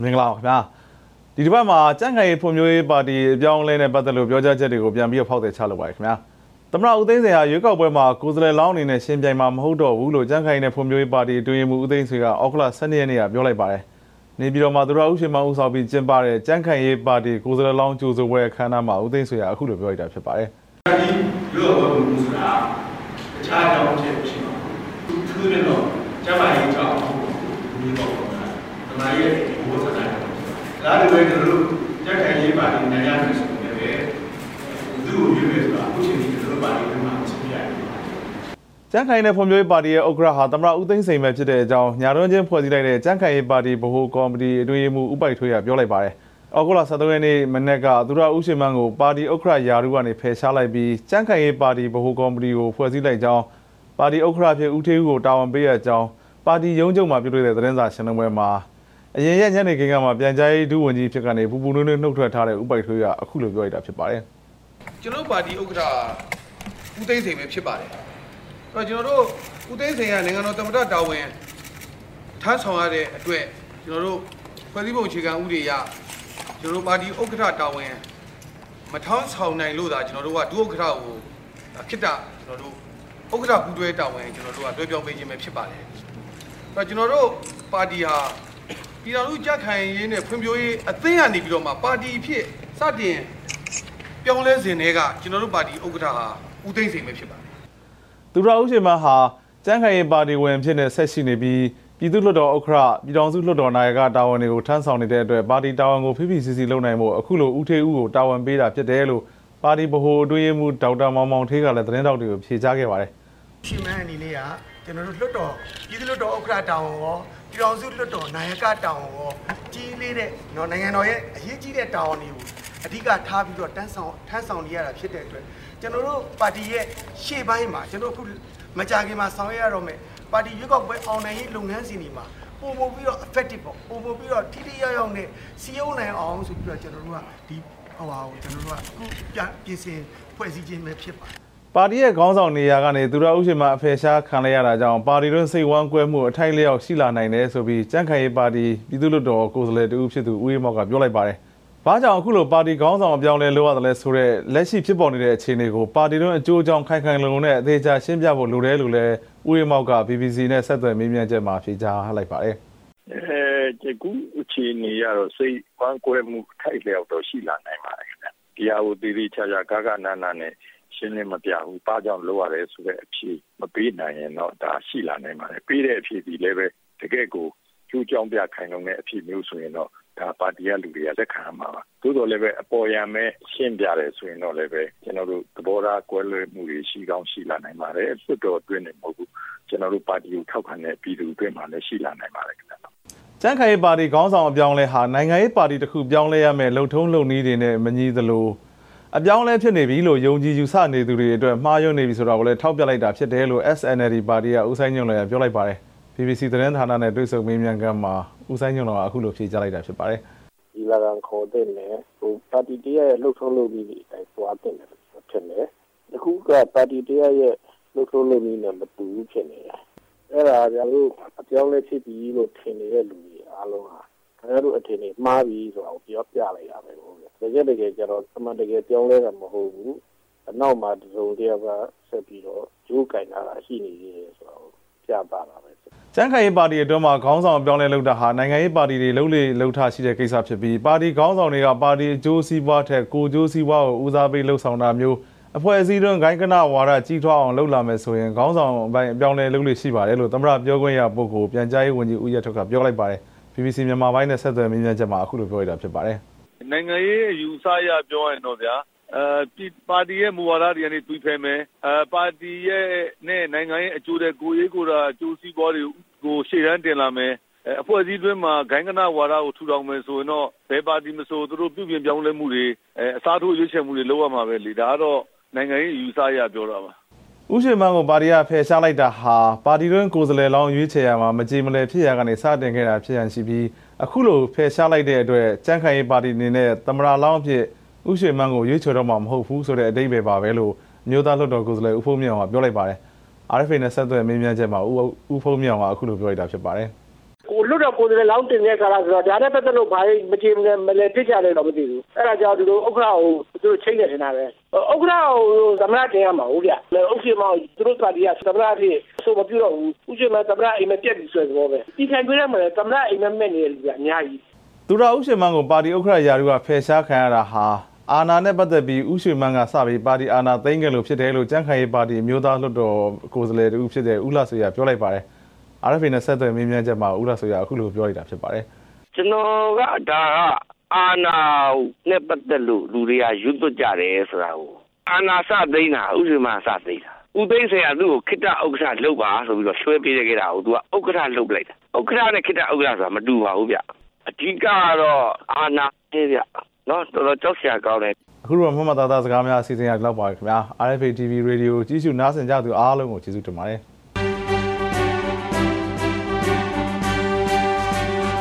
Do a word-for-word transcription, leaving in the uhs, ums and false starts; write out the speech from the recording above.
မင်္ဂလာပါခင်ဗျာဒီတစ်ပတ်မှာကြံ့ခိုင်ရေးဖွံ့ဖြိုးရေးပါတီအပြောင်းအလဲနဲ့ပတ်သက်လို့ပြောကြားချက်တွေကိုပြန်ပြီးဖောက်သည်ချလုပ်ပါရခင်ဗျာသမ္မတဦးသိန်းစိန်ဟာရွေးကောက်ပွဲမှာကိုယ်စားလှယ်လောင်းအနေနဲ့ရှင်းပြိုင်မှာမဟုတ်တော့ဘူးလို့ကြံ့ခိုင်ရေးနဲ့ဖွံ့ဖြိုးရေးပါတီအတွင်းရေးမှူးဦးသိန်းစိန်ကအောက်ကလဆယ်နှစ်ရက်နေ့ကပြောလိုက်ပါတယ်နေပြည်တော်မှာသူရဦးရွှေမန်းဦးဆောင်ပြီးကျင်းပတဲ့ကြံ့ခိုင်ရေးပါတီကိုယ်စားလှယ်လောင်းကြိုဆိုပွဲအခမ်းအနားမှာဦးသိန်းစိန်ကအခုလိုပြောလိုက်တာဖြစ်ပါတယ်ဒီရွေးကောက်ပွဲမှုဆိုတာတခြားကြောင်းဖြစ်ဖြစ်ပါဘူးသူသူနဲ့တော့ကျမကြီးကြောင်းဒီတော့သမารရဲ့ဘိုးစကားဒါတွေပဲကျွန်တော်တို့ကြက်ခိုင်ရေးပါတီနိုင်ရမယ်ဆိုရင်လည်းသူ့ကိုရွေးမယ်ဆိုတာအခုချိန်ကြီးကျွန်တော်တို့ပါတီမှာဆက်ပြရတယ်ကြံ့ခိုင်တဲ့ဖွံ့ဖြိုးရေးပါတီရဲ့ဥက္ကဋ္ဌဟာသမ္မတဦးသိန်းစိန်ပဲဖြစ်တဲ့အကြောင်းညာတွင်းချင်းဖွဲ့စည်းလိုက်တဲ့ကြံ့ခိုင်ရေးပါတီဗဟိုကော်မတီအတွင်းရေးမှူးဦးပိုက်ထွေးကပြောလိုက်ပါတယ်။အောက်ကလဆယ်သုံးရက်နေ့မနေ့ကသူရဦးရွှေမန်းကိုပါတီဥက္ကဋ္ဌယာရုကနေဖယ်ရှားလိုက်ပြီးကြံ့ခိုင်ရေးပါတီဗဟိုကော်မတီကိုဖွဲ့စည်းလိုက်ကြောင်းပါတီဥက္ကဋ္ဌဖြစ်ဦးထေးဦးကိုတာဝန်ပေးရကြောင်းပါတီရုံးချုပ်မှာပြုလုပ်တဲ့သတင်းစာရှင်းလင်းပွဲမှာအရင်ရက်ညနေခင်းကမှပြန်ကြားရေးဒုဝန်ကြီးဖြစ်ကနေပူပူနွေးနွေးနှုတ်ထွက်ထားတဲ့ဦးပိုက်ထွေးကအခုလိုပြောလိုက်တာဖြစ်ပါတယ်။ကျွန်တော်ပါတီဥက္ကဋ္ဌဦးသိန်းစိန်ပဲဖြစ်ပါတယ်။အဲ့တော့ကျွန်တော်တို့ဦးသိန်းစိန်ကနိုင်ငံတော်သမ္မတတာဝန်ထမ်းဆောင်ရတဲ့အတွက်ကျွန်တော်တို့ဖွဲ့စည်းပုံအခြေခံဥပဒေအရကျွန်တော်တို့ပါတီဥက္ကဋ္ဌတာဝန်မထမ်းဆောင်နိုင်လို့သာကျွန်တော်တို့ကဒုဥက္ကဋ္ဌကိုခိတ္တကျွန်တော်တို့ဥက္ကဋ္ဌပူးတွဲတာဝန်ကျွန်တော်တို့ကတွဲပြောင်းပေးခြင်းပဲဖြစ်ပါတယ်။အဲ့တော့ကျွန်တော်တို့ပါတီဟာပြည်တော်စုကြက်ခိုင်ရေးနဲ့ဖွံ့ဖြိုးရေးအသင်းကနေပြီးတော့မှပါတီဖြစ်စတင်ပြောင်းလဲစဉ်တွေကကျွန်တော်တို့ပါတီဥက္ကဋ္ဌဟာဦးသိန်းစိန်ပဲဖြစ်ပါတယ်။သူရဦးရွှေမန်းဟာကြံ့ခိုင်ရေးပါတီဝင်ဖြစ်နေဆက်ရှိနေပြီးပြည်သူ့လွှတ်တော်ဥက္ကဋ္ဌပြည်ထောင်စုလွှတ်တော်နာယကတာဝန်တွေကိုထမ်းဆောင်နေတဲ့အတွက်ပါတီတာဝန်ကိုဖိဖိစီစီလုပ်နိုင်ဖို့အခုလိုဦးထေးဦးကိုတာဝန်ပေးတာဖြစ်တယ်လို့ပါတီဗဟိုအတွင်းရေးမှူးဒေါက်တာမောင်မောင်ထေးကလည်းသတင်းတောက်တွေကိုဖြေကြားခဲ့ပါတယ်။ရှင်မန်းအနေနဲ့ကကျွန်တော်တို့လွှတ်တော်ပြည်သူ့လွှတ်တော်ဥက္ကဋ္ဌတာဝန်ရောပြည်ထောင်စုလွှတ်တော်နာယကတာဝန်ရောကြီးလေးတဲ့နော်နိုင်ငံတော်ရဲ့အရေးကြီးတဲ့တာဝန်တွေကိုအဓိကထားပြီးတော့တန်းဆောင်ထမ်းဆောင်နေရတာဖြစ်တဲ့အတွက်ကျွန်တော်တို့ပါတီရဲ့ရှေ့ပိုင်းမှာကျွန်တော်အခုမကြာခင်မှာဆောင်ရွက်ရတော့မယ်ပါတီရွေးကောက်ပွဲအောင်နိုင်ရေးလုပ်ငန်းစဉ်တွေမှာပုံပုံပြီးတော့ effective ပေါ့ပုံပုံပြီးတော့ထိထိရောက်ရောက်နဲ့စီယုံနိုင်အောင်ဆိုပြီးတော့ကျွန်တော်တို့ကဒီဟိုဟာကိုကျွန်တော်တို့ကအခုပြန်ပြင်ဆင်ဖွဲ့စည်းခြင်းပဲဖြစ်ပါတယ်ပါတီရဲ့ခေါင်းဆောင်နေရာကနေသူရဦးရွှေမန်းအဖယ်ရှားခံလိုက်ရတာကြောင့်ပါတီတွင်းစိတ်ဝမ်းကွဲမှုအထိုက်လျောက်ရှိလာနိုင်တယ်ဆိုပြီးကြံ့ခိုင်ရေးပါတီပြည်သူ့လွှတ်တော်ကိုယ်စားလှယ်တဦးဖြစ်သူဦးအေးမောက်ကပြောလိုက်ပါတယ်။ဘာကြောင့်အခုလိုပါတီခေါင်းဆောင်အပြောင်းလဲလုပ်ရတယ်လဲဆိုတော့လက်ရှိဖြစ်ပေါ်နေတဲ့အခြေအနေကိုပါတီတွင်းအကျိုးအကြောင်းခိုင်ခိုင်လုံလုံနဲ့အသေးချာရှင်းပြဖို့လိုတယ်လို့လည်းဦးအေးမောက်က B B C နဲ့ဆက်သွယ်မေးမြန်းချက်မှာဖြေကြားလိုက်ပါတယ်။အဲဒီကူအခြေအနေရတော့စိတ်ဝမ်းကွဲမှုအထိုက်လျောက်တော့ရှိလာနိုင်ပါတယ်ခင်ဗျ။ဒီဟာကိုတည်တည်ချာချာဂဂနာနာနဲ့ရှင်းလင်းမပြဘူး။ဘာကြောင့်လုပ်ရတယ်ဆိုတဲ့အဖြေမပေးနိုင်ရင်တော့ဒါရှိလာနိုင်ပါတယ်။ပေးတဲ့အဖြေဒီလည်းပဲတကယ့်ကိုကျိုးကြောင်းပြခိုင်လုံတဲ့အဖြေမျိုးဆိုရင်တော့ဒါပါတီကလူတွေကလက်ခံမှာပါ။သို့တော်လည်းပဲအပေါ်ယံမဲ့ရှင်းပြတယ်ဆိုရင်တော့လည်းပဲကျွန်တော်တို့သဘောထားကွဲလွဲမှုတွေရှိကောင်းရှိလာနိုင်ပါတယ်။စွတ်တော်အတွင်းနေမဟုတ်ဘူး။ကျွန်တော်တို့ပါတီကိုထောက်ခံတဲ့ပြည်သူအတွင်းမှာလည်းရှိလာနိုင်ပါတယ်ခင်ဗျာ။ကြံ့ခိုင်ရေးပါတီခေါင်းဆောင်အပြောင်းလဲဟာနိုင်ငံရေးပါတီတစ်ခုပြောင်းလဲရမယ်လုံထုံးလုံနည်းတွေနဲ့မညီသလိုအပြောင်းလဲဖြစ်နေပြီလို့ယုံကြည်ယူဆနေသူတွေအတွက်မှားယွင်းနေပြီဆိုတာကိုလည်းထောက်ပြလိုက်တာဖြစ်တယ်လို့ S N L D ပါတီကဦးဆိုင်ညွန့်လည်းပြောလိုက်ပါတယ်။ B B C သတင်းဌာနနဲ့တွေ့ဆုံမေးမြန်းခန်းမှာဦးဆိုင်ညွန့်ကအခုလိုဖြေကြားလိုက်တာဖြစ်ပါတယ်။ဒီလာကခေါ်တဲ့နဲ့ဟိုပါတီတရားရဲ့လှုပ်ထုံးလုပ်ပြီးဒီအတိုင်းသွားတဲ့ဖြစ်နေ။အခုကပါတီတရားရဲ့လှုပ်ထုံးလုပ်ပြီးနဲ့မတူဘူးဖြစ်နေတယ်။အဲ့ဒါကြလို့အပြောင်းလဲဖြစ်ပြီလို့ထင်နေတဲ့လူတွေအားလုံးဟာခင်ဗျားတို့အထင်ကြီးမှားပြီဆိုတာကိုပြောပြလိုက်ရမယ်လို့တကယ်တကယ်ကျတော့အမှန်တကယ်ပြောင်းလဲတာမဟုတ်ဘူးအနောက်မှာတစုံတယောက်ကဆက်ပြီးတော့ဂျိုးကင်လာတာရှိနေတယ်ဆိုတော့ပြပါတာပဲကြံ့ခိုင်ရေးပါတီအတွင်းမှာခေါင်းဆောင်ပြောင်းလဲလုပ်တာဟာနိုင်ငံရေးပါတီတွေလုံးလေလှုပ်ထားရှိတဲ့ကိစ္စဖြစ်ပြီးပါတီခေါင်းဆောင်တွေကပါတီအကျိုးစီးပွားထက်ကိုယ်ကျိုးစီးပွားကိုဦးစားပေးလှုပ်ဆောင်တာမျိုးအဖွဲ့အစည်းတွင်းဂိုင်းကနဝါဒကြီးထွားအောင်လှုပ်လာမယ်ဆိုရင်ခေါင်းဆောင်ပိုင်းအပြောင်းလဲလုပ်လို့ရှိပါတယ်လို့သမ္မတပြောခွင့်ရပုဂ္ဂိုလ်ပြန်ကြားရေးဝန်ကြီးဦးရထွဋ်ကပြောလိုက်ပါတယ်။ B B C မြန်မာပိုင်းနဲ့ဆက်သွယ်မေးမြန်းချက်မှာအခုလိုပြောရတာဖြစ်ပါတယ်။နိုင်ငံရေးအယူအဆအရပြောရင်တော့ဗျာအဲပါတီရဲ့မူဝါဒတွေကနေတွေးဖယ်မယ်အဲပါတီရဲ့နဲ့နိုင်ငံရေးအကျိုးတဲ့ကိုရေးကိုယ်တာအကျိုးစီးပွားတွေကိုရှေ့တန်းတင်လာမယ်အဲအဖွဲ့အစည်းတွင်းမှာဂိုင်းကနဝါဒကိုထူထောင်မယ်ဆိုရင်တော့ဘယ်ပါတီမဆိုသူတို့ပြုပြင်ပြောင်းလဲမှုတွေအဲအစားထိုးရွေးချယ်မှုတွေလုပ်ရမှာပဲလေဒါကတော့နိုင်ငံရေးအယူအဆအရပြောတာပါဦးရွှေမန်းကိုပါတီကဖယ်ရှားလိုက်တာဟာပါတီတွင်းကိုယ်စားလှယ်လောင်းရွေးချယ်ရမှာမကြေမလည်ဖြစ်ရကနေစတင်ခဲ့တာဖြစ်ရန်ရှိပြီးအခုလိုဖယ်ရှားလိုက်တဲ့အတွက်ကြံ့ခိုင်ရေးပါတီအနေနဲ့သမ္မတလောင်းအဖြစ်ဦးရွှေမန်းကိုရွေးချယ်တော့မှာမဟုတ်ဘူးဆိုတဲ့အဓိပ္ပာယ်ပါပဲလို့မျိုးသားလွှတ်တော်ကိုယ်စားလှယ်ဦးဖုံးမြင့်အောင်ကပြောလိုက်ပါတယ်။ R F A နဲ့ဆက်သွယ်မေးမြန်းချက်မှာဦးဦးဖုံးမြင့်အောင်ကအခုလိုပြောလိုက်တာဖြစ်ပါတယ်။ကိုလွလွတ်တော်ကိုယ်စားလှယ်လောင်းတင်တဲ့ကာလဆိုတော့ဒါနဲ့ပတ်သက်လို့ဘာမကြည့်မလဲပြစ်ကြတယ်တော့မသိဘူးအဲ့ဒါကြောင့်ဒီလိုဥက္ခရာကိုသူတို့ချိန်နေနေတာပဲဥက္ခရာကိုသမရတင်ရမှာဟုတ်ဗျဥက္ကမောသူတို့ပါတီကသမရဖြစ်ဆိုမပြုတော့ဘူးဥက္ကမေသမရအိမ်မပြက်ပြီးဆွဲသဘောပဲဒီခံပြရမှာသမရအိမ်မမဲ့နေတယ်ဗျအများကြီးသူရဥရှင်မန်းကိုပါတီဥက္ခရာယာရုကဖယ်ရှားခံရတာဟာအာဏာနဲ့ပတ်သက်ပြီးဥရှင်မန်းကစပြီးပါတီအာဏာသိမ်းခဲ့လို့ဖြစ်တယ်လို့ကြံ့ခိုင်ရေးပါတီမျိုးသားလွှတ်တော်ကိုယ်စားလှယ်တူဖြစ်တဲ့ဦးလှဆွေရပြောလိုက်ပါတယ်အာရဖေနဲ့ဆက်သွယ်မင်းမြန်းချက်မှာဦးလှဆွေရအခုလိုပြောလိုက်တာဖြစ်ပါတယ်ကျွန်တော်ကဒါကအာဏာနဲ့ပတ်သက်လို့လူတွေကရွတ်သွကြတယ်ဆိုတာကိုအာဏာစသိမ်းတာဥရှင်မန်းစသိမ်းတာဦးသိန်းဆရာသူ့ကိုခိတ္တဥက္ကဋ္ဌလုပ်ပါဆိုပြီးတော့ဆွဲပေးခဲ့တာကိုသူကဥက္ကဋ္ဌလုပ်လိုက်တာဥက္ကဋ္ဌနဲ့ခိတ္တဥက္ကဋ္ဌဆိုတာမတူပါဘူးဗျအဓိကကတော့အာဏာသေးဗျနော်တော်တော်ကြောက်စရာကောင်းတယ်အခုတော့မမသားသားစကားများအစီအစဉ်ရလောက်ပါခင်ဗျာ R F A T V Radio ကြီးစုနားဆင်ကြသူအားလုံးကိုကျေးဇူးတင်ပါတယ်